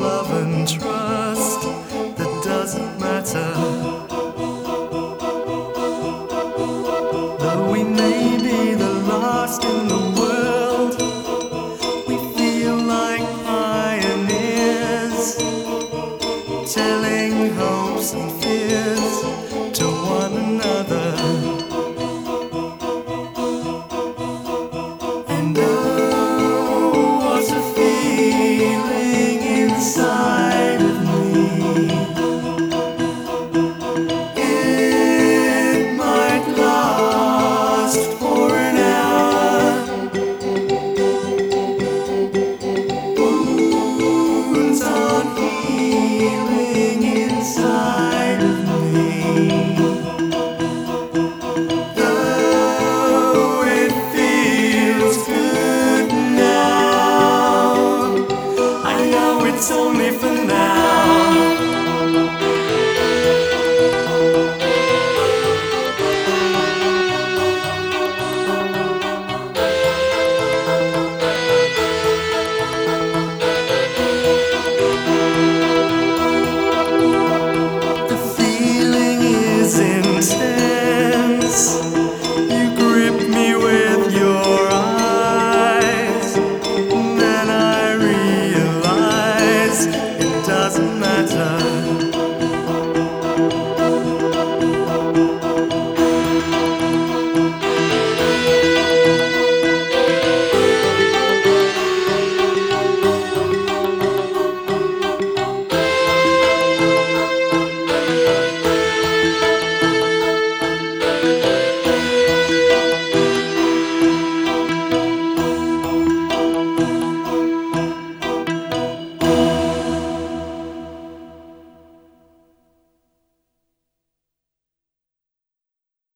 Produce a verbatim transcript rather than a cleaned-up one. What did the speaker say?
love and trust that doesn't matter. Though we may be the last in the world, we feel like pioneers, telling hopes and fears to one another. And oh, what's a feeling inside of me? It might last for an hour. Wounds aren't healing inside of me. Though it feels good now, I know it's only for now.